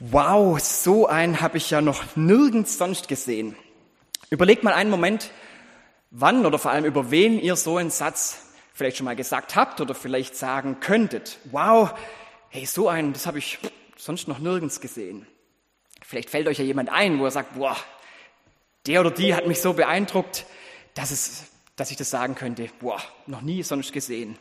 Wow, so einen habe ich ja noch nirgends sonst gesehen. Überlegt mal einen Moment, wann oder vor allem über wen ihr so einen Satz vielleicht schon mal gesagt habt oder vielleicht sagen könntet. Wow, hey, so einen, das habe ich sonst noch nirgends gesehen. Vielleicht fällt euch ja jemand ein, wo er sagt, boah, der oder die hat mich so beeindruckt, dass ich das sagen könnte, boah, noch nie sonst gesehen.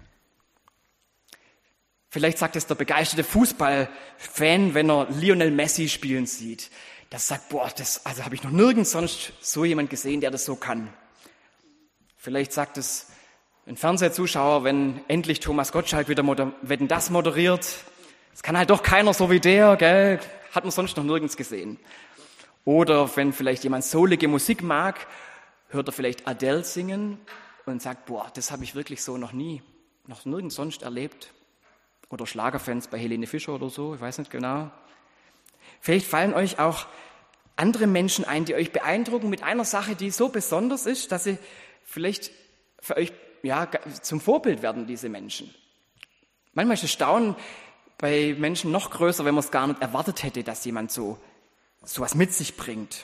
Vielleicht sagt es der begeisterte Fußballfan, wenn er Lionel Messi spielen sieht. Das sagt, boah, also habe ich noch nirgends sonst so jemand gesehen, der das so kann. Vielleicht sagt es ein Fernsehzuschauer, wenn endlich Thomas Gottschalk wieder Wetten, das moderiert. Das kann halt doch keiner so wie der, gell? Hat man sonst noch nirgends gesehen. Oder wenn vielleicht jemand soulige Musik mag, hört er vielleicht Adele singen und sagt, boah, das habe ich wirklich so noch nirgends sonst erlebt. Oder Schlagerfans bei Helene Fischer oder so, ich weiß nicht genau. Vielleicht fallen euch auch andere Menschen ein, die euch beeindrucken mit einer Sache, die so besonders ist, dass sie vielleicht für euch zum Vorbild werden, diese Menschen. Manchmal ist das Staunen bei Menschen noch größer, wenn man es gar nicht erwartet hätte, dass jemand so was mit sich bringt.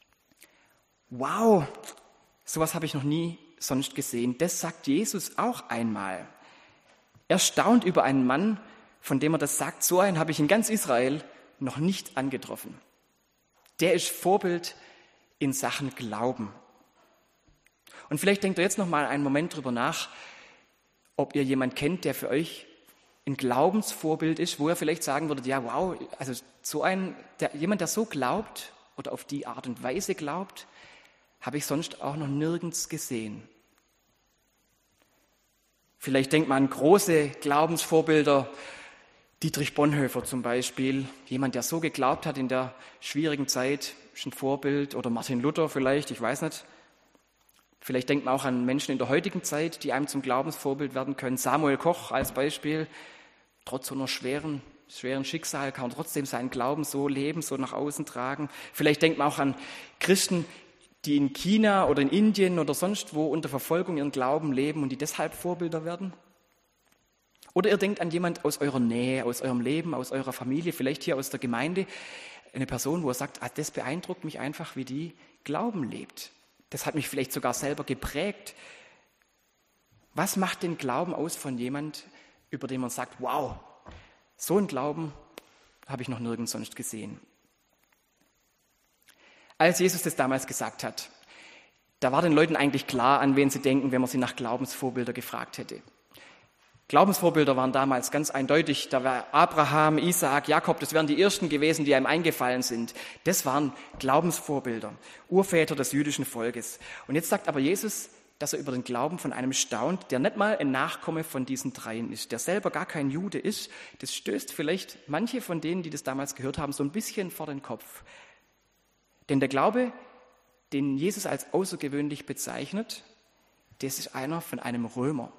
Wow, sowas habe ich noch nie sonst gesehen. Das sagt Jesus auch einmal. Er staunt über einen Mann, von dem er das sagt, so einen habe ich in ganz Israel noch nicht angetroffen. Der ist Vorbild in Sachen Glauben. Und vielleicht denkt ihr jetzt noch mal einen Moment drüber nach, ob ihr jemanden kennt, der für euch ein Glaubensvorbild ist, wo ihr vielleicht sagen würdet, ja wow, also jemand, der so glaubt oder auf die Art und Weise glaubt, habe ich sonst auch noch nirgends gesehen. Vielleicht denkt man an große Glaubensvorbilder, Dietrich Bonhoeffer zum Beispiel, jemand, der so geglaubt hat in der schwierigen Zeit, ist ein Vorbild, oder Martin Luther vielleicht, ich weiß nicht. Vielleicht denkt man auch an Menschen in der heutigen Zeit, die einem zum Glaubensvorbild werden können. Samuel Koch als Beispiel, trotz so einer schweren Schicksal kann er trotzdem seinen Glauben so leben, so nach außen tragen. Vielleicht denkt man auch an Christen, die in China oder in Indien oder sonst wo unter Verfolgung ihren Glauben leben und die deshalb Vorbilder werden. Oder ihr denkt an jemand aus eurer Nähe, aus eurem Leben, aus eurer Familie, vielleicht hier aus der Gemeinde, eine Person, wo ihr sagt, das beeindruckt mich einfach, wie die Glauben lebt. Das hat mich vielleicht sogar selber geprägt. Was macht den Glauben aus von jemand, über den man sagt, wow, so einen Glauben habe ich noch nirgends sonst gesehen. Als Jesus das damals gesagt hat, da war den Leuten eigentlich klar, an wen sie denken, wenn man sie nach Glaubensvorbilder gefragt hätte. Glaubensvorbilder waren damals ganz eindeutig, da war Abraham, Isaak, Jakob, das wären die ersten gewesen, die einem eingefallen sind. Das waren Glaubensvorbilder, Urväter des jüdischen Volkes. Und jetzt sagt aber Jesus, dass er über den Glauben von einem staunt, der nicht mal ein Nachkomme von diesen dreien ist, der selber gar kein Jude ist. Das stößt vielleicht manche von denen, die das damals gehört haben, so ein bisschen vor den Kopf. Denn der Glaube, den Jesus als außergewöhnlich bezeichnet, das ist einer von einem Römer.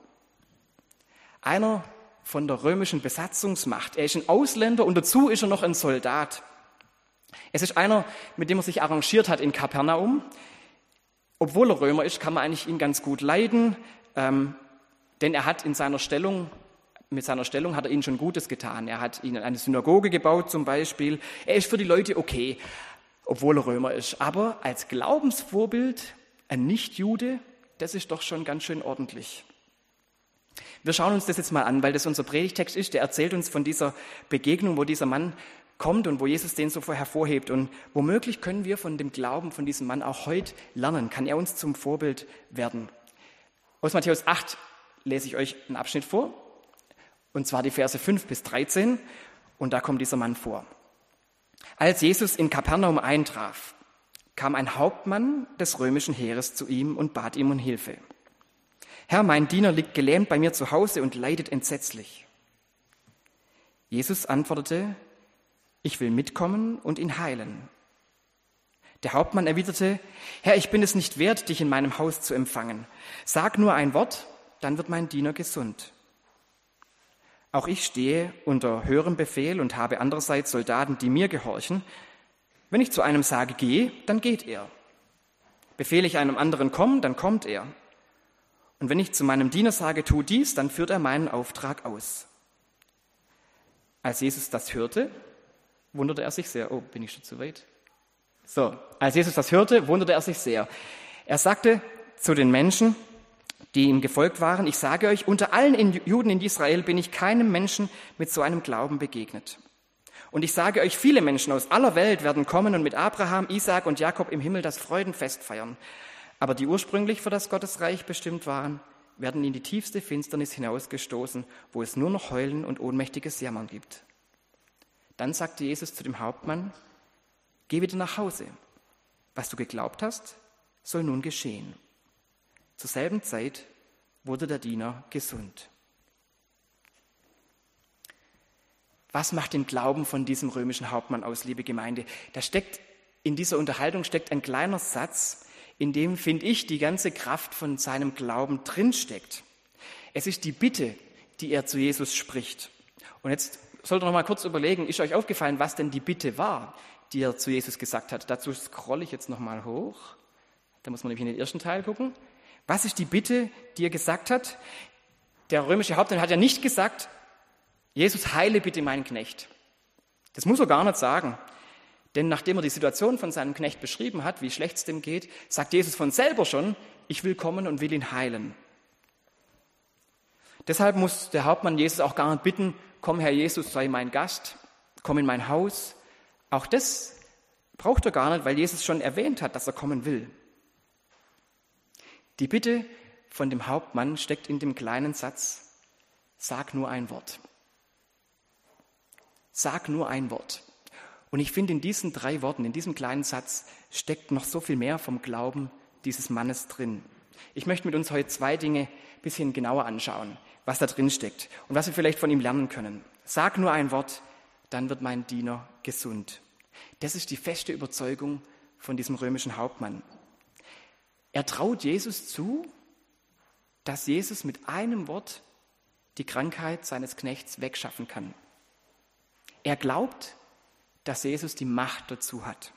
Einer von der römischen Besatzungsmacht. Er ist ein Ausländer und dazu ist er noch ein Soldat. Es ist einer, mit dem er sich arrangiert hat in Kapernaum. Obwohl er Römer ist, kann man eigentlich ihn ganz gut leiden, denn er hat mit seiner Stellung hat er ihnen schon Gutes getan. Er hat ihnen eine Synagoge gebaut zum Beispiel. Er ist für die Leute okay, obwohl er Römer ist. Aber als Glaubensvorbild ein Nichtjude, das ist doch schon ganz schön ordentlich. Wir schauen uns das jetzt mal an, weil das unser Predigtext ist. Der erzählt uns von dieser Begegnung, wo dieser Mann kommt und wo Jesus den so hervorhebt. Und womöglich können wir von dem Glauben von diesem Mann auch heute lernen. Kann er uns zum Vorbild werden? Aus Matthäus 8 lese ich euch einen Abschnitt vor, und zwar die Verse 5 bis 13. Und da kommt dieser Mann vor. Als Jesus in Kapernaum eintraf, kam ein Hauptmann des römischen Heeres zu ihm und bat ihm um Hilfe. Herr, mein Diener liegt gelähmt bei mir zu Hause und leidet entsetzlich. Jesus antwortete, ich will mitkommen und ihn heilen. Der Hauptmann erwiderte, Herr, ich bin es nicht wert, dich in meinem Haus zu empfangen. Sag nur ein Wort, dann wird mein Diener gesund. Auch ich stehe unter höherem Befehl und habe andererseits Soldaten, die mir gehorchen. Wenn ich zu einem sage, geh, dann geht er. Befehle ich einem anderen, komm, dann kommt er. Und wenn ich zu meinem Diener sage, tu dies, dann führt er meinen Auftrag aus. Als Jesus das hörte, wunderte er sich sehr. Oh, bin ich schon zu weit? So, als Jesus das hörte, wunderte er sich sehr. Er sagte zu den Menschen, die ihm gefolgt waren, ich sage euch, unter allen Juden in Israel bin ich keinem Menschen mit so einem Glauben begegnet. Und ich sage euch, viele Menschen aus aller Welt werden kommen und mit Abraham, Isaak und Jakob im Himmel das Freudenfest feiern. Aber die ursprünglich für das Gottesreich bestimmt waren, werden in die tiefste Finsternis hinausgestoßen, wo es nur noch Heulen und ohnmächtiges Jammern gibt. Dann sagte Jesus zu dem Hauptmann, geh wieder nach Hause. Was du geglaubt hast, soll nun geschehen. Zur selben Zeit wurde der Diener gesund. Was macht den Glauben von diesem römischen Hauptmann aus, liebe Gemeinde? In dieser Unterhaltung steckt ein kleiner Satz, in dem, finde ich, die ganze Kraft von seinem Glauben drinsteckt. Es ist die Bitte, die er zu Jesus spricht. Und jetzt sollt ihr noch mal kurz überlegen, ist euch aufgefallen, was denn die Bitte war, die er zu Jesus gesagt hat? Dazu scrolle ich jetzt noch mal hoch. Da muss man nämlich in den ersten Teil gucken. Was ist die Bitte, die er gesagt hat? Der römische Hauptmann hat ja nicht gesagt, Jesus, heile bitte meinen Knecht. Das muss er gar nicht sagen. Denn nachdem er die Situation von seinem Knecht beschrieben hat, wie schlecht es dem geht, sagt Jesus von selber schon, ich will kommen und will ihn heilen. Deshalb muss der Hauptmann Jesus auch gar nicht bitten, komm Herr Jesus, sei mein Gast, komm in mein Haus. Auch das braucht er gar nicht, weil Jesus schon erwähnt hat, dass er kommen will. Die Bitte von dem Hauptmann steckt in dem kleinen Satz, sag nur ein Wort. Sag nur ein Wort. Und ich finde, in diesen 3 Worten, in diesem kleinen Satz, steckt noch so viel mehr vom Glauben dieses Mannes drin. Ich möchte mit uns heute 2 Dinge ein bisschen genauer anschauen, was da drin steckt und was wir vielleicht von ihm lernen können. Sag nur ein Wort, dann wird mein Diener gesund. Das ist die feste Überzeugung von diesem römischen Hauptmann. Er traut Jesus zu, dass Jesus mit einem Wort die Krankheit seines Knechts wegschaffen kann. Er glaubt, dass Jesus die Macht dazu hat.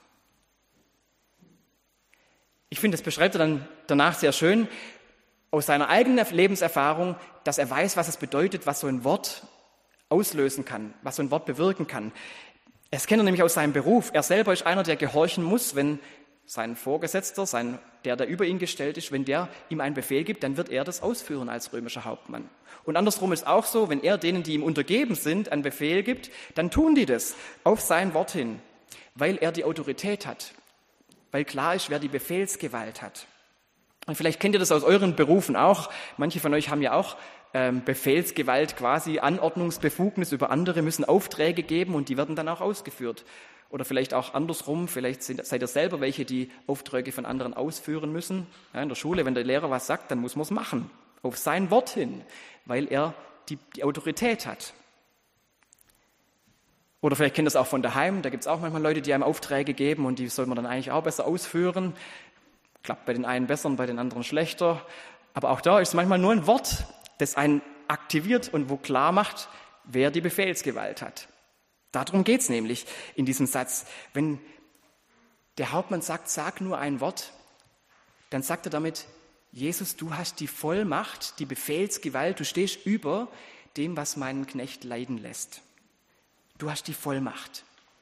Ich finde, das beschreibt er dann danach sehr schön aus seiner eigenen Lebenserfahrung, dass er weiß, was es bedeutet, was so ein Wort auslösen kann, was so ein Wort bewirken kann. Das kennt er nämlich aus seinem Beruf. Er selber ist einer, der gehorchen muss, wenn sein Vorgesetzter, der über ihn gestellt ist, wenn der ihm einen Befehl gibt, dann wird er das ausführen als römischer Hauptmann. Und andersrum ist auch so, wenn er denen, die ihm untergeben sind, einen Befehl gibt, dann tun die das auf sein Wort hin, weil er die Autorität hat, weil klar ist, wer die Befehlsgewalt hat. Und vielleicht kennt ihr das aus euren Berufen auch. Manche von euch haben ja auch Befehlsgewalt, quasi Anordnungsbefugnis über andere, müssen Aufträge geben und die werden dann auch ausgeführt. Oder vielleicht auch andersrum, vielleicht seid ihr selber welche, die Aufträge von anderen ausführen müssen. Ja, in der Schule, wenn der Lehrer was sagt, dann muss man es machen, auf sein Wort hin, weil er die Autorität hat. Oder vielleicht kennt ihr das auch von daheim, da gibt es auch manchmal Leute, die einem Aufträge geben und die soll man dann eigentlich auch besser ausführen. Klappt bei den einen besser und bei den anderen schlechter. Aber auch da ist es manchmal nur ein Wort, das einen aktiviert und wo klar macht, wer die Befehlsgewalt hat. Darum geht es nämlich in diesem Satz. Wenn der Hauptmann sagt, sag nur ein Wort, dann sagt er damit, Jesus, du hast die Vollmacht, die Befehlsgewalt, du stehst über dem, was meinen Knecht leiden lässt. Du hast die Vollmacht.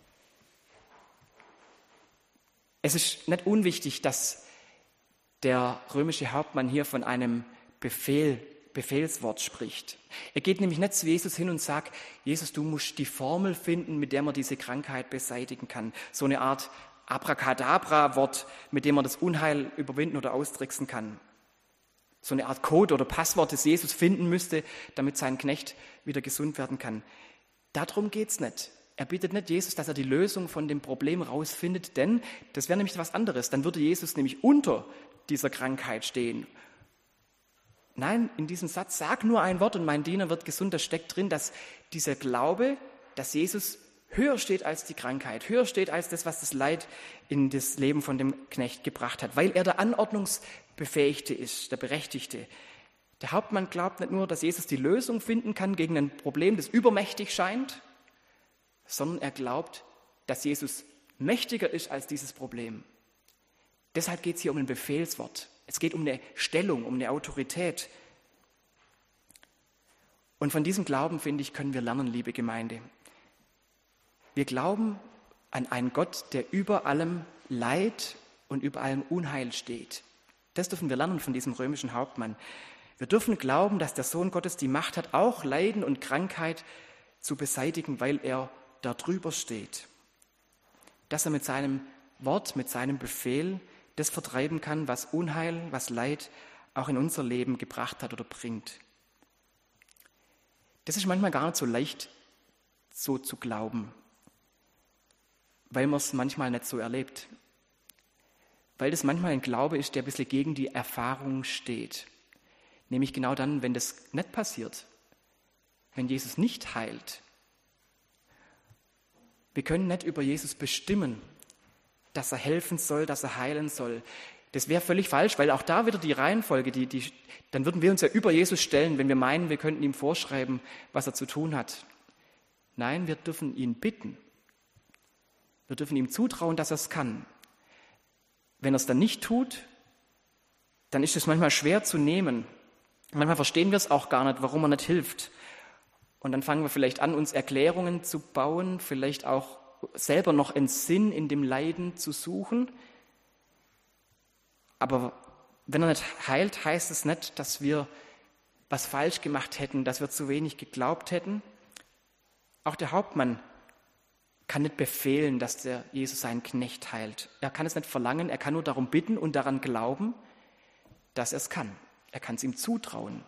Es ist nicht unwichtig, dass der römische Hauptmann hier von einem Befehlswort spricht. Er geht nämlich nicht zu Jesus hin und sagt, Jesus, du musst die Formel finden, mit der man diese Krankheit beseitigen kann. So eine Art Abracadabra-Wort, mit dem man das Unheil überwinden oder austricksen kann. So eine Art Code oder Passwort, das Jesus finden müsste, damit sein Knecht wieder gesund werden kann. Darum geht's nicht. Er bittet nicht Jesus, dass er die Lösung von dem Problem rausfindet, denn das wäre nämlich was anderes. Dann würde Jesus nämlich unter dieser Krankheit stehen. Nein, in diesem Satz, sag nur ein Wort und mein Diener wird gesund, da steckt drin, dass dieser Glaube, dass Jesus höher steht als die Krankheit, höher steht als das, was das Leid in das Leben von dem Knecht gebracht hat, weil er der Anordnungsbefähigte ist, der Berechtigte. Der Hauptmann glaubt nicht nur, dass Jesus die Lösung finden kann gegen ein Problem, das übermächtig scheint, sondern er glaubt, dass Jesus mächtiger ist als dieses Problem. Deshalb geht es hier um ein Befehlswort. Es geht um eine Stellung, um eine Autorität. Und von diesem Glauben, finde ich, können wir lernen, liebe Gemeinde. Wir glauben an einen Gott, der über allem Leid und über allem Unheil steht. Das dürfen wir lernen von diesem römischen Hauptmann. Wir dürfen glauben, dass der Sohn Gottes die Macht hat, auch Leiden und Krankheit zu beseitigen, weil er da drüber steht. Dass er mit seinem Wort, mit seinem Befehl das vertreiben kann, was Unheil, was Leid auch in unser Leben gebracht hat oder bringt. Das ist manchmal gar nicht so leicht, so zu glauben, weil man es manchmal nicht so erlebt. Weil das manchmal ein Glaube ist, der ein bisschen gegen die Erfahrung steht. Nämlich genau dann, wenn das nicht passiert, wenn Jesus nicht heilt. Wir können nicht über Jesus bestimmen, dass er helfen soll, dass er heilen soll. Das wäre völlig falsch, weil auch da wieder die Reihenfolge, dann würden wir uns ja über Jesus stellen, wenn wir meinen, wir könnten ihm vorschreiben, was er zu tun hat. Nein, wir dürfen ihn bitten. Wir dürfen ihm zutrauen, dass er es kann. Wenn er es dann nicht tut, dann ist es manchmal schwer zu nehmen. Manchmal verstehen wir es auch gar nicht, warum er nicht hilft. Und dann fangen wir vielleicht an, uns Erklärungen zu bauen, vielleicht auch selber noch einen Sinn in dem Leiden zu suchen. Aber wenn er nicht heilt, heißt es nicht, dass wir was falsch gemacht hätten, dass wir zu wenig geglaubt hätten. Auch der Hauptmann kann nicht befehlen, dass der Jesus seinen Knecht heilt. Er kann es nicht verlangen, er kann nur darum bitten und daran glauben, dass er es kann. Er kann es ihm zutrauen.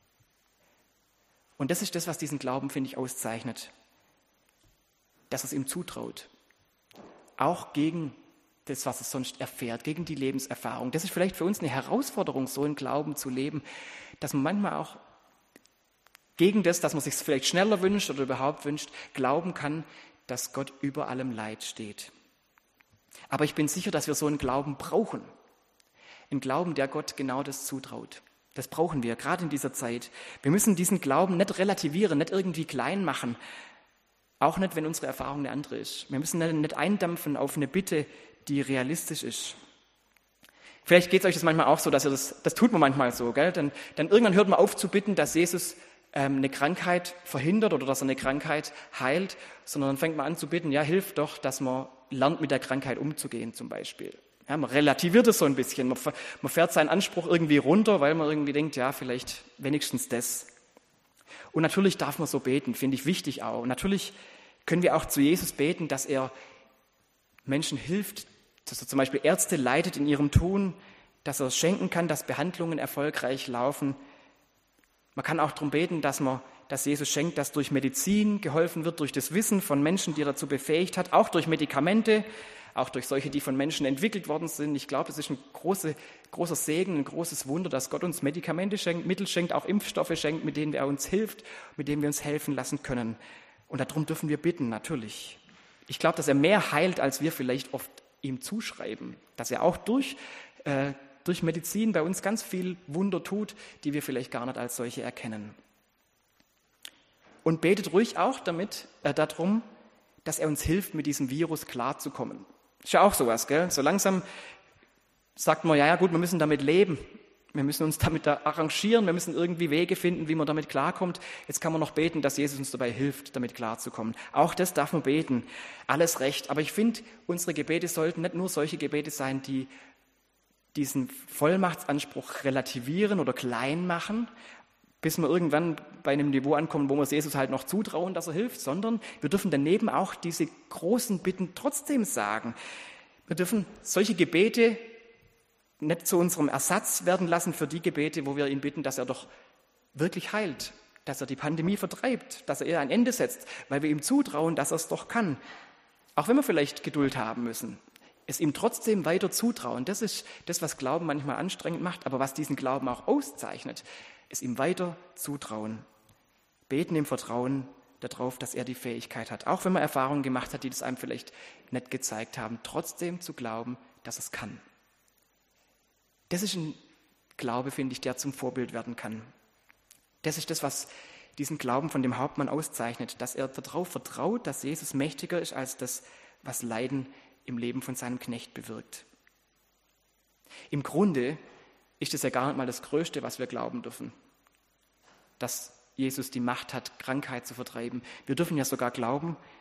Und das ist das, was diesen Glauben, finde ich, auszeichnet. Dass er es ihm zutraut. Auch gegen das, was er sonst erfährt, gegen die Lebenserfahrung. Das ist vielleicht für uns eine Herausforderung, so einen Glauben zu leben, dass man manchmal auch gegen das, dass man sich vielleicht schneller wünscht oder überhaupt wünscht, glauben kann, dass Gott über allem Leid steht. Aber ich bin sicher, dass wir so einen Glauben brauchen. Einen Glauben, der Gott genau das zutraut. Das brauchen wir, gerade in dieser Zeit. Wir müssen diesen Glauben nicht relativieren, nicht irgendwie klein machen. Auch nicht, wenn unsere Erfahrung eine andere ist. Wir müssen nicht eindampfen auf eine Bitte, die realistisch ist. Vielleicht geht es euch das manchmal auch so, dass ihr das tut man manchmal so, gell? Dann irgendwann hört man auf zu bitten, dass Jesus eine Krankheit verhindert oder dass er eine Krankheit heilt, sondern dann fängt man an zu bitten, ja, hilf doch, dass man lernt, mit der Krankheit umzugehen zum Beispiel. Ja, man relativiert es so ein bisschen, man fährt seinen Anspruch irgendwie runter, weil man irgendwie denkt, ja, vielleicht wenigstens das. Und natürlich darf man so beten, finde ich wichtig auch. Und natürlich können wir auch zu Jesus beten, dass er Menschen hilft, dass er zum Beispiel Ärzte leitet in ihrem Tun, dass er es schenken kann, dass Behandlungen erfolgreich laufen. Man kann auch darum beten, dass Jesus schenkt, dass durch Medizin geholfen wird, durch das Wissen von Menschen, die er dazu befähigt hat, auch durch Medikamente, auch durch solche, die von Menschen entwickelt worden sind. Ich glaube, es ist ein großer Segen, ein großes Wunder, dass Gott uns Medikamente schenkt, Mittel schenkt, auch Impfstoffe schenkt, mit denen er uns hilft, mit denen wir uns helfen lassen können. Und darum dürfen wir bitten, natürlich. Ich glaube, dass er mehr heilt, als wir vielleicht oft ihm zuschreiben. Dass er auch durch Medizin bei uns ganz viel Wunder tut, die wir vielleicht gar nicht als solche erkennen. Und betet ruhig auch darum, dass er uns hilft, mit diesem Virus klarzukommen. Ist ja auch sowas, gell? So langsam sagt man, ja gut, wir müssen damit leben. Wir müssen uns damit da arrangieren, wir müssen irgendwie Wege finden, wie man damit klarkommt. Jetzt kann man noch beten, dass Jesus uns dabei hilft, damit klarzukommen. Auch das darf man beten, alles recht. Aber ich finde, unsere Gebete sollten nicht nur solche Gebete sein, die diesen Vollmachtsanspruch relativieren oder klein machen, bis wir irgendwann bei einem Niveau ankommen, wo wir Jesus halt noch zutrauen, dass er hilft, sondern wir dürfen daneben auch diese großen Bitten trotzdem sagen. Wir dürfen solche Gebete nicht zu unserem Ersatz werden lassen für die Gebete, wo wir ihn bitten, dass er doch wirklich heilt, dass er die Pandemie vertreibt, dass er ihr ein Ende setzt, weil wir ihm zutrauen, dass er es doch kann. Auch wenn wir vielleicht Geduld haben müssen, es ihm trotzdem weiter zutrauen. Das ist das, was Glauben manchmal anstrengend macht, aber was diesen Glauben auch auszeichnet, es ihm weiter zutrauen. Beten im Vertrauen darauf, dass er die Fähigkeit hat, auch wenn man Erfahrungen gemacht hat, die das einem vielleicht nicht gezeigt haben, trotzdem zu glauben, dass es kann. Das ist ein Glaube, finde ich, der zum Vorbild werden kann. Das ist das, was diesen Glauben von dem Hauptmann auszeichnet, dass er darauf vertraut, dass Jesus mächtiger ist als das, was Leiden im Leben von seinem Knecht bewirkt. Im Grunde ist es ja gar nicht mal das Größte, was wir glauben dürfen, dass Jesus die Macht hat, Krankheit zu vertreiben. Wir dürfen ja sogar glauben,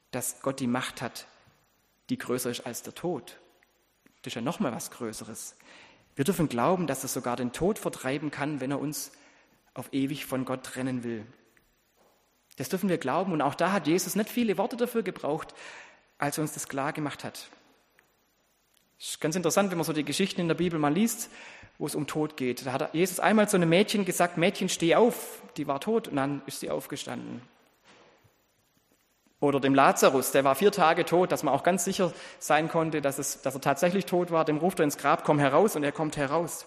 dass Gott die Macht hat, die größer ist als der Tod. Das ist ja nochmal was Größeres. Wir dürfen glauben, dass er sogar den Tod vertreiben kann, wenn er uns auf ewig von Gott trennen will. Das dürfen wir glauben und auch da hat Jesus nicht viele Worte dafür gebraucht, als er uns das klar gemacht hat. Es ist ganz interessant, wenn man so die Geschichten in der Bibel mal liest, wo es um Tod geht. Da hat Jesus einmal zu einem Mädchen gesagt, Mädchen, steh auf, die war tot und dann ist sie aufgestanden. Oder dem Lazarus, der war 4 Tage tot, dass man auch ganz sicher sein konnte, dass er tatsächlich tot war. Dem ruft er ins Grab, komm heraus und er kommt heraus.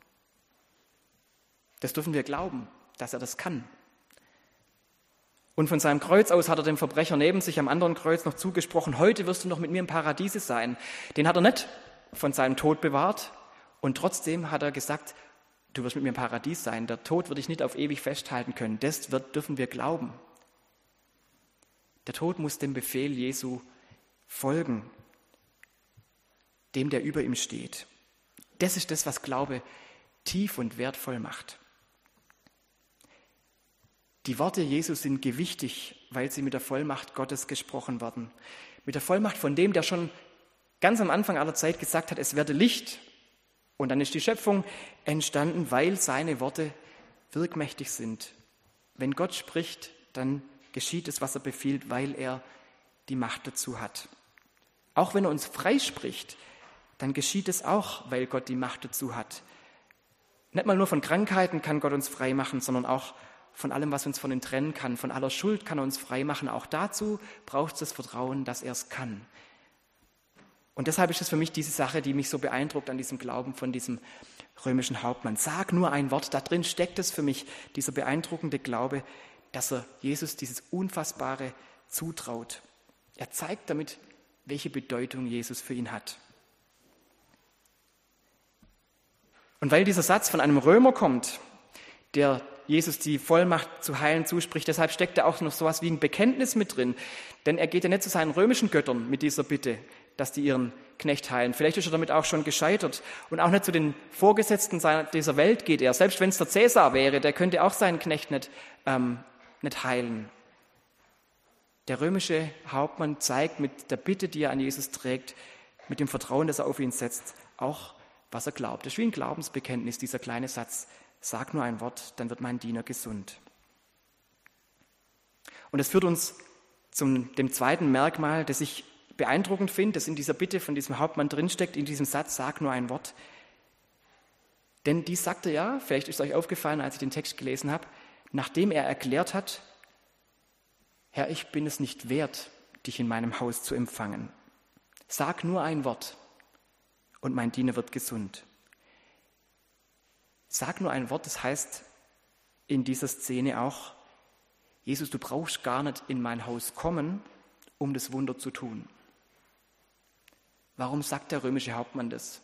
Das dürfen wir glauben, dass er das kann. Und von seinem Kreuz aus hat er dem Verbrecher neben sich am anderen Kreuz noch zugesprochen, heute wirst du noch mit mir im Paradiese sein. Den hat er nicht von seinem Tod bewahrt und trotzdem hat er gesagt, du wirst mit mir im Paradies sein. Der Tod wird dich nicht auf ewig festhalten können. Das dürfen wir glauben. Der Tod muss dem Befehl Jesu folgen, dem, der über ihm steht. Das ist das, was Glaube tief und wertvoll macht. Die Worte Jesu sind gewichtig, weil sie mit der Vollmacht Gottes gesprochen werden. Mit der Vollmacht von dem, der schon ganz am Anfang aller Zeit gesagt hat, es werde Licht. Und dann ist die Schöpfung entstanden, weil seine Worte wirkmächtig sind. Wenn Gott spricht, dann geschieht es, was er befiehlt, weil er die Macht dazu hat. Auch wenn er uns freispricht, dann geschieht es auch, weil Gott die Macht dazu hat. Nicht mal nur von Krankheiten kann Gott uns frei machen, sondern auch von allem, was uns von ihm trennen kann. Von aller Schuld kann er uns frei machen. Auch dazu braucht es das Vertrauen, dass er es kann. Und deshalb ist es für mich diese Sache, die mich so beeindruckt an diesem Glauben von diesem römischen Hauptmann. Sag nur ein Wort, da drin steckt es für mich, dieser beeindruckende Glaube, dass er Jesus dieses Unfassbare zutraut. Er zeigt damit, welche Bedeutung Jesus für ihn hat. Und weil dieser Satz von einem Römer kommt, der Jesus die Vollmacht zu heilen zuspricht, deshalb steckt da auch noch sowas wie ein Bekenntnis mit drin. Denn er geht ja nicht zu seinen römischen Göttern mit dieser Bitte, dass die ihren Knecht heilen. Vielleicht ist er damit auch schon gescheitert. Und auch nicht zu den Vorgesetzten dieser Welt geht er. Selbst wenn es der Cäsar wäre, der könnte auch seinen Knecht nicht heilen. Der römische Hauptmann zeigt mit der Bitte, die er an Jesus trägt, mit dem Vertrauen, das er auf ihn setzt, auch, was er glaubt. Das ist wie ein Glaubensbekenntnis, dieser kleine Satz. Sag nur ein Wort, dann wird mein Diener gesund. Und es führt uns zum dem zweiten Merkmal, das ich beeindruckend finde, das in dieser Bitte von diesem Hauptmann drinsteckt, in diesem Satz, sag nur ein Wort. Denn dies sagte er, vielleicht ist es euch aufgefallen, als ich den Text gelesen habe, nachdem er erklärt hat, Herr, ich bin es nicht wert, dich in meinem Haus zu empfangen. Sag nur ein Wort und mein Diener wird gesund. Sag nur ein Wort, das heißt in dieser Szene auch, Jesus, du brauchst gar nicht in mein Haus kommen, um das Wunder zu tun. Warum sagt der römische Hauptmann das?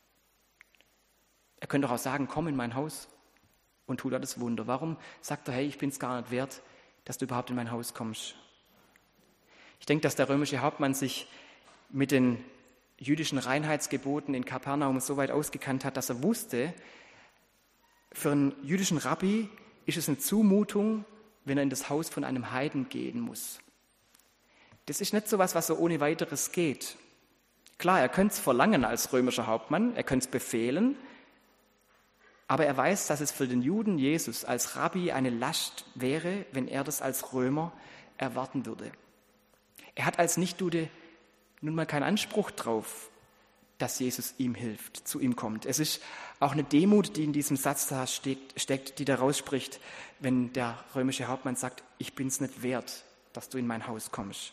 Er könnte doch auch sagen, komm in mein Haus und tu da das Wunder. Warum sagt er, hey, ich bin es gar nicht wert, dass du überhaupt in mein Haus kommst? Ich denke, dass der römische Hauptmann sich mit den jüdischen Reinheitsgeboten in Kapernaum so weit ausgekannt hat, dass er wusste, für einen jüdischen Rabbi ist es eine Zumutung, wenn er in das Haus von einem Heiden gehen muss. Das ist nicht so was so ohne weiteres geht. Klar, er könnte es verlangen als römischer Hauptmann, er könnte es befehlen, aber er weiß, dass es für den Juden Jesus als Rabbi eine Last wäre, wenn er das als Römer erwarten würde. Er hat als Nichtjude nun mal keinen Anspruch drauf, dass Jesus ihm hilft, zu ihm kommt. Es ist auch eine Demut, die in diesem Satz da steckt, die da rausspricht, wenn der römische Hauptmann sagt, ich bin es nicht wert, dass du in mein Haus kommst.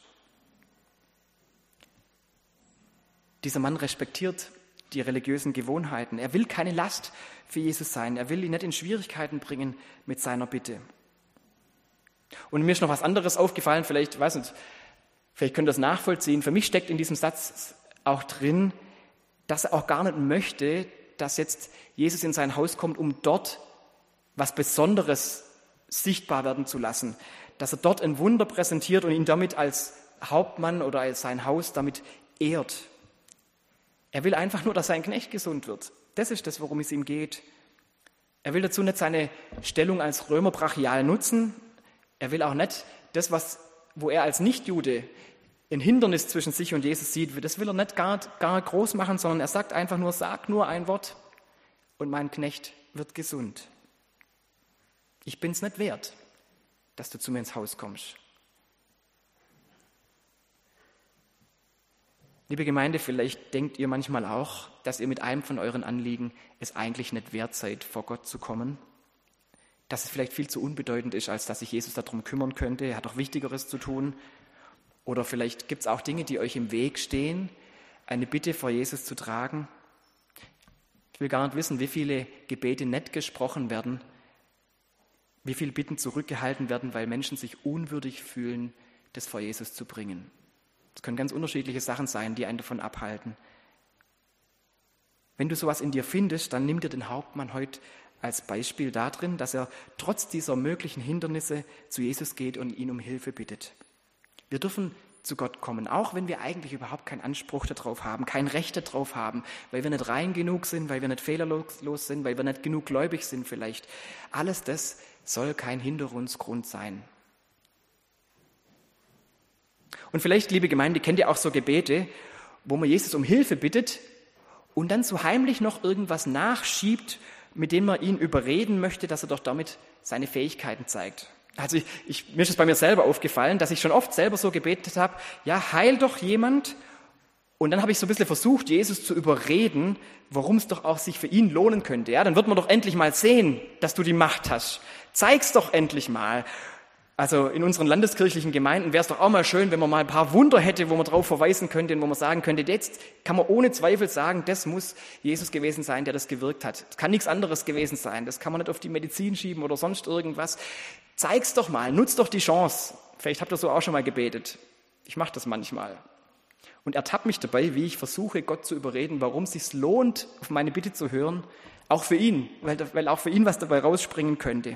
Dieser Mann respektiert die religiösen Gewohnheiten. Er will keine Last für Jesus sein. Er will ihn nicht in Schwierigkeiten bringen mit seiner Bitte. Und mir ist noch was anderes aufgefallen, vielleicht könnt ihr das nachvollziehen. Für mich steckt in diesem Satz auch drin, dass er auch gar nicht möchte, dass jetzt Jesus in sein Haus kommt, um dort was Besonderes sichtbar werden zu lassen. Dass er dort ein Wunder präsentiert und ihn damit als Hauptmann oder als sein Haus damit ehrt. Er will einfach nur, dass sein Knecht gesund wird. Das ist das, worum es ihm geht. Er will dazu nicht seine Stellung als Römer brachial nutzen. Er will auch nicht das, wo er als Nichtjude ein Hindernis zwischen sich und Jesus sieht, das will er nicht gar groß machen, sondern er sagt einfach nur, sag nur ein Wort und mein Knecht wird gesund. Ich bin's nicht wert, dass du zu mir ins Haus kommst. Liebe Gemeinde, vielleicht denkt ihr manchmal auch, dass ihr mit einem von euren Anliegen es eigentlich nicht wert seid, vor Gott zu kommen. Dass es vielleicht viel zu unbedeutend ist, als dass sich Jesus darum kümmern könnte. Er hat auch Wichtigeres zu tun. Oder vielleicht gibt es auch Dinge, die euch im Weg stehen, eine Bitte vor Jesus zu tragen. Ich will gar nicht wissen, wie viele Gebete nicht gesprochen werden, wie viele Bitten zurückgehalten werden, weil Menschen sich unwürdig fühlen, das vor Jesus zu bringen. Es können ganz unterschiedliche Sachen sein, die einen davon abhalten. Wenn du sowas in dir findest, dann nimm dir den Hauptmann heute als Beispiel darin, dass er trotz dieser möglichen Hindernisse zu Jesus geht und ihn um Hilfe bittet. Wir dürfen zu Gott kommen, auch wenn wir eigentlich überhaupt keinen Anspruch darauf haben, kein Recht darauf haben, weil wir nicht rein genug sind, weil wir nicht fehlerlos sind, weil wir nicht genug gläubig sind vielleicht. Alles das soll kein Hinderungsgrund sein. Und vielleicht, liebe Gemeinde, kennt ihr auch so Gebete, wo man Jesus um Hilfe bittet und dann so heimlich noch irgendwas nachschiebt, mit dem man ihn überreden möchte, dass er doch damit seine Fähigkeiten zeigt. Also mir ist es bei mir selber aufgefallen, dass ich schon oft selber so gebetet habe, ja, heil doch jemand. Und dann habe ich so ein bisschen versucht, Jesus zu überreden, warum es doch auch sich für ihn lohnen könnte. Ja, dann wird man doch endlich mal sehen, dass du die Macht hast. Zeig's doch endlich mal. Also in unseren landeskirchlichen Gemeinden wäre es doch auch mal schön, wenn man mal ein paar Wunder hätte, wo man darauf verweisen könnte und wo man sagen könnte, jetzt kann man ohne Zweifel sagen, das muss Jesus gewesen sein, der das gewirkt hat. Das kann nichts anderes gewesen sein. Das kann man nicht auf die Medizin schieben oder sonst irgendwas. Zeig's doch mal, nutz doch die Chance. Vielleicht habt ihr so auch schon mal gebetet. Ich mache das manchmal. Und ertappt mich dabei, wie ich versuche, Gott zu überreden, warum es sich lohnt, auf meine Bitte zu hören, auch für ihn, weil auch für ihn was dabei rausspringen könnte.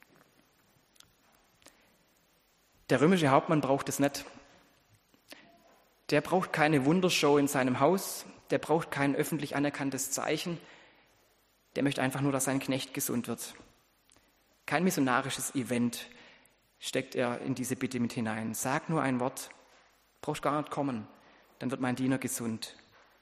Der römische Hauptmann braucht es nicht. Der braucht keine Wundershow in seinem Haus, der braucht kein öffentlich anerkanntes Zeichen, der möchte einfach nur, dass sein Knecht gesund wird. Kein missionarisches Event steckt er in diese Bitte mit hinein. Sag nur ein Wort, brauchst gar nicht kommen, dann wird mein Diener gesund.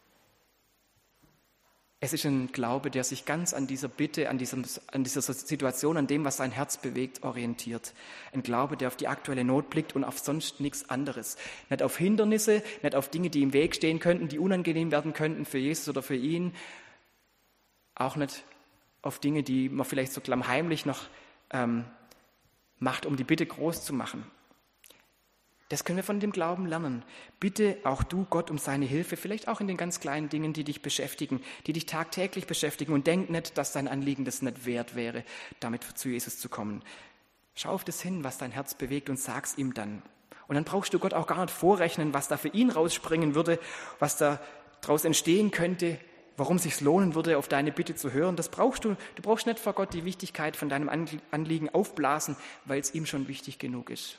Es ist ein Glaube, der sich ganz an dieser Bitte, an dieser Situation, an dem, was sein Herz bewegt, orientiert. Ein Glaube, der auf die aktuelle Not blickt und auf sonst nichts anderes. Nicht auf Hindernisse, nicht auf Dinge, die im Weg stehen könnten, die unangenehm werden könnten für Jesus oder für ihn. Auch nicht auf Dinge, die man vielleicht so klammheimlich noch macht, um die Bitte groß zu machen. Das können wir von dem Glauben lernen. Bitte auch du Gott um seine Hilfe, vielleicht auch in den ganz kleinen Dingen, die dich beschäftigen, die dich tagtäglich beschäftigen. Und denk nicht, dass dein Anliegen das nicht wert wäre, damit zu Jesus zu kommen. Schau auf das hin, was dein Herz bewegt und sag's ihm dann. Und dann brauchst du Gott auch gar nicht vorrechnen, was da für ihn rausspringen würde, was da daraus entstehen könnte, warum es sich lohnen würde, auf deine Bitte zu hören. Das brauchst du. Du brauchst nicht vor Gott die Wichtigkeit von deinem Anliegen aufblasen, weil es ihm schon wichtig genug ist.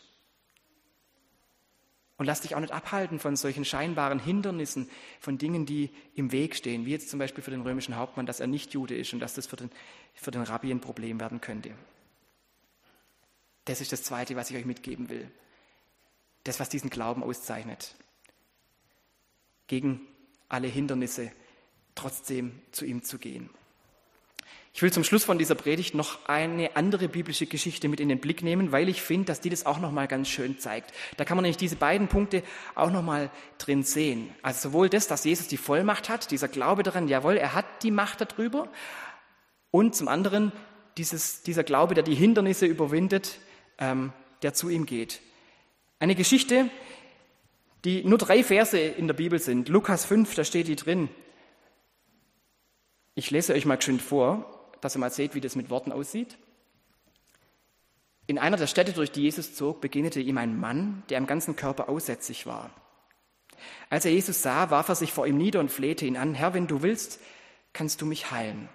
Und lass dich auch nicht abhalten von solchen scheinbaren Hindernissen, von Dingen, die im Weg stehen, wie jetzt zum Beispiel für den römischen Hauptmann, dass er nicht Jude ist und dass das für den Rabbi ein Problem werden könnte. Das ist das Zweite, was ich euch mitgeben will. Das, was diesen Glauben auszeichnet. Gegen alle Hindernisse trotzdem zu ihm zu gehen. Ich will zum Schluss von dieser Predigt noch eine andere biblische Geschichte mit in den Blick nehmen, weil ich finde, dass die das auch nochmal ganz schön zeigt. Da kann man nämlich diese beiden Punkte auch nochmal drin sehen. Also sowohl das, dass Jesus die Vollmacht hat, dieser Glaube daran, jawohl, er hat die Macht darüber, und zum anderen dieser Glaube, der die Hindernisse überwindet, der zu ihm geht. Eine Geschichte, die nur 3 Verse in der Bibel sind. Lukas 5, da steht die drin. Ich lese euch mal schön vor, dass ihr mal seht, wie das mit Worten aussieht. In einer der Städte, durch die Jesus zog, begegnete ihm ein Mann, der am ganzen Körper aussätzig war. Als er Jesus sah, warf er sich vor ihm nieder und flehte ihn an: Herr, wenn du willst, kannst du mich heilen.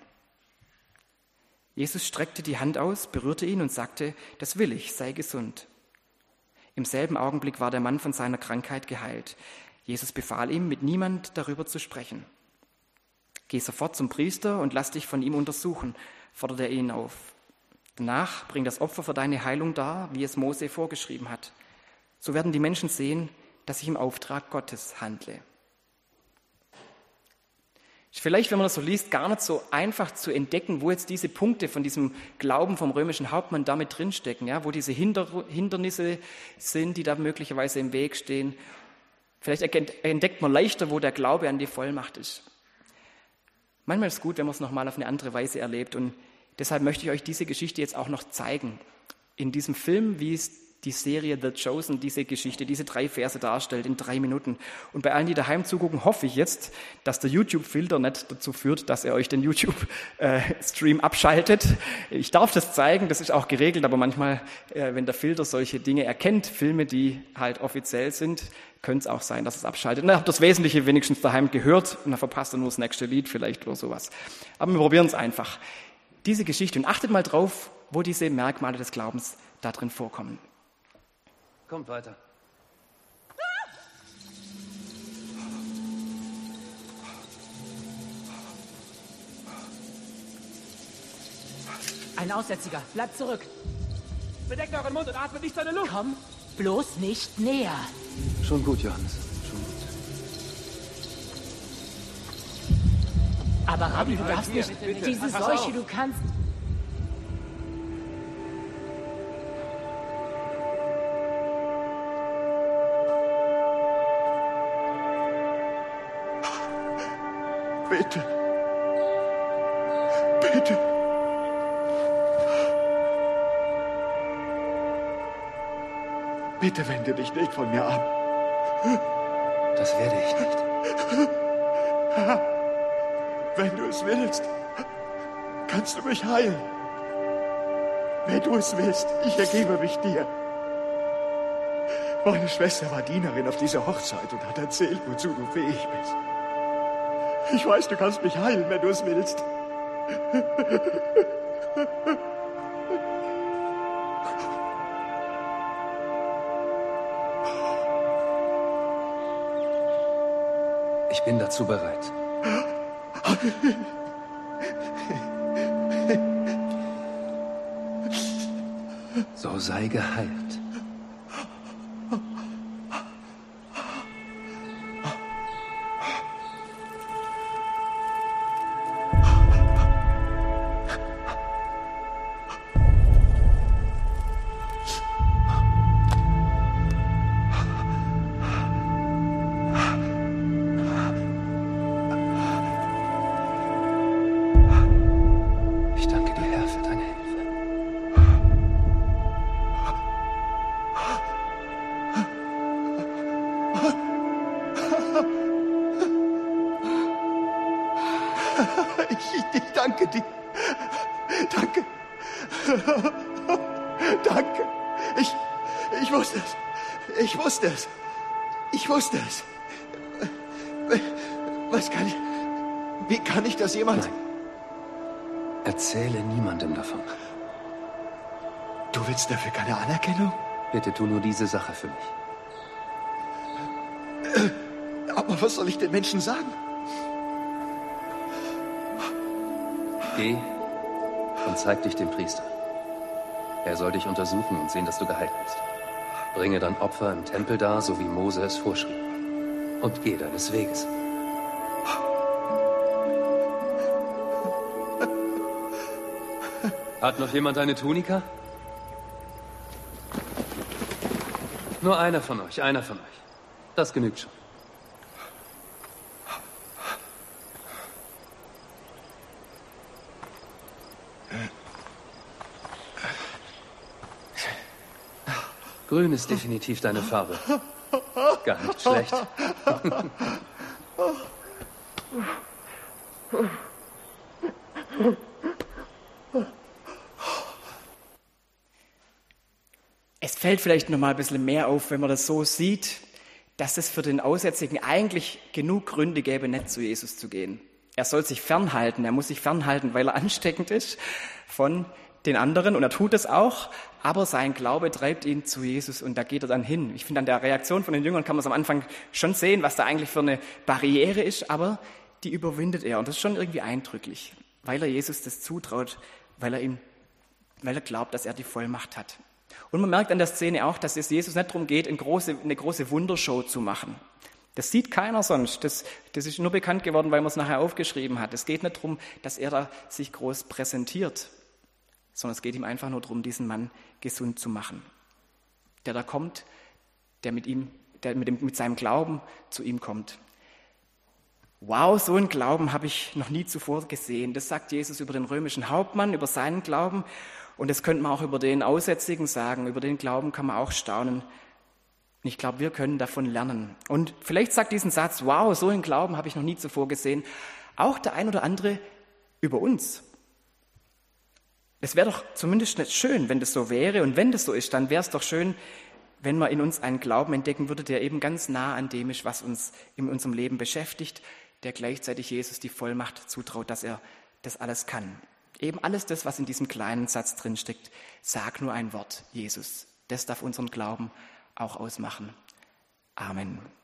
Jesus streckte die Hand aus, berührte ihn und sagte: Das will ich, sei gesund. Im selben Augenblick war der Mann von seiner Krankheit geheilt. Jesus befahl ihm, mit niemand darüber zu sprechen. Geh sofort zum Priester und lass dich von ihm untersuchen, forderte er ihn auf. Danach bring das Opfer für deine Heilung dar, wie es Mose vorgeschrieben hat. So werden die Menschen sehen, dass ich im Auftrag Gottes handle. Ist vielleicht, wenn man das so liest, gar nicht so einfach zu entdecken, wo jetzt diese Punkte von diesem Glauben vom römischen Hauptmann damit drinstecken, ja, wo diese Hindernisse sind, die da möglicherweise im Weg stehen. Vielleicht entdeckt man leichter, wo der Glaube an die Vollmacht ist. Manchmal ist es gut, wenn man es nochmal auf eine andere Weise erlebt, und deshalb möchte ich euch diese Geschichte jetzt auch noch zeigen. In diesem Film, wie es die Serie The Chosen diese Geschichte, diese 3 Verse darstellt in 3 Minuten. Und bei allen, die daheim zugucken, hoffe ich jetzt, dass der YouTube-Filter nicht dazu führt, dass ihr euch den YouTube-Stream abschaltet. Ich darf das zeigen, das ist auch geregelt, aber manchmal, wenn der Filter solche Dinge erkennt, Filme, die halt offiziell sind, könnte es auch sein, dass es abschaltet. Und dann habt ihr das Wesentliche wenigstens daheim gehört und dann verpasst ihr nur das nächste Lied vielleicht oder sowas. Aber wir probieren es einfach. Diese Geschichte, und achtet mal drauf, wo diese Merkmale des Glaubens da drin vorkommen. Kommt weiter. Ein Aussätziger, bleibt zurück. Bedeckt euren Mund und atmet nicht seine Luft. Komm bloß nicht näher. Schon gut, Johannes. Schon gut. Aber Rabbi, du darfst hier, nicht. bitte. Diese Pass Seuche, auf. du kannst. Bitte. Bitte. Bitte wende dich nicht von mir ab. Das werde ich nicht. Wenn du es willst, kannst du mich heilen. Wenn du es willst, ich ergebe mich dir. Meine Schwester war Dienerin auf dieser Hochzeit und hat erzählt, wozu du fähig bist. Ich weiß, du kannst mich heilen, wenn du es willst. Ich bin dazu bereit. So sei geheilt. Ich danke dir, Herr, für deine Hilfe. Ich danke dir. Danke. Danke. Ich wusste es. Ich wusste es. Ich wusste es. Was kann ich... Wie kann ich das jemals... Nein. Erzähle niemandem davon. Du willst dafür keine Anerkennung? Bitte tu nur diese Sache für mich. Aber was soll ich den Menschen sagen? Geh und zeig dich dem Priester. Er soll dich untersuchen und sehen, dass du geheilt bist. Bringe dann Opfer im Tempel dar, so wie Mose es vorschrieb. Und geh deines Weges. Hat noch jemand eine Tunika? Nur einer von euch. Das genügt schon. Grün ist definitiv deine Farbe. Gar nicht schlecht. Es fällt vielleicht noch mal ein bisschen mehr auf, wenn man das so sieht, dass es für den Aussätzigen eigentlich genug Gründe gäbe, nicht zu Jesus zu gehen. Er soll sich fernhalten, er muss sich fernhalten, weil er ansteckend ist von den anderen, und er tut es auch, aber sein Glaube treibt ihn zu Jesus und da geht er dann hin. Ich finde, an der Reaktion von den Jüngern kann man es am Anfang schon sehen, was da eigentlich für eine Barriere ist, aber die überwindet er, und das ist schon irgendwie eindrücklich, weil er Jesus das zutraut, weil er glaubt, dass er die Vollmacht hat. Und man merkt an der Szene auch, dass es Jesus nicht darum geht, eine große Wundershow zu machen. Das sieht keiner sonst. Das ist nur bekannt geworden, weil man es nachher aufgeschrieben hat. Es geht nicht darum, dass er da sich groß präsentiert, sondern es geht ihm einfach nur darum, diesen Mann gesund zu machen. Der da kommt, der mit seinem Glauben zu ihm kommt. Wow, so einen Glauben habe ich noch nie zuvor gesehen. Das sagt Jesus über den römischen Hauptmann, über seinen Glauben. Und das könnte man auch über den Aussätzigen sagen. Über den Glauben kann man auch staunen. Und ich glaube, wir können davon lernen. Und vielleicht sagt diesen Satz, wow, so einen Glauben habe ich noch nie zuvor gesehen, auch der ein oder andere über uns. Es wäre doch zumindest nicht schön, wenn das so wäre. Und wenn das so ist, dann wäre es doch schön, wenn man in uns einen Glauben entdecken würde, der eben ganz nah an dem ist, was uns in unserem Leben beschäftigt, der gleichzeitig Jesus die Vollmacht zutraut, dass er das alles kann. Eben alles das, was in diesem kleinen Satz drinsteckt. Sag nur ein Wort, Jesus. Das darf unseren Glauben auch ausmachen. Amen.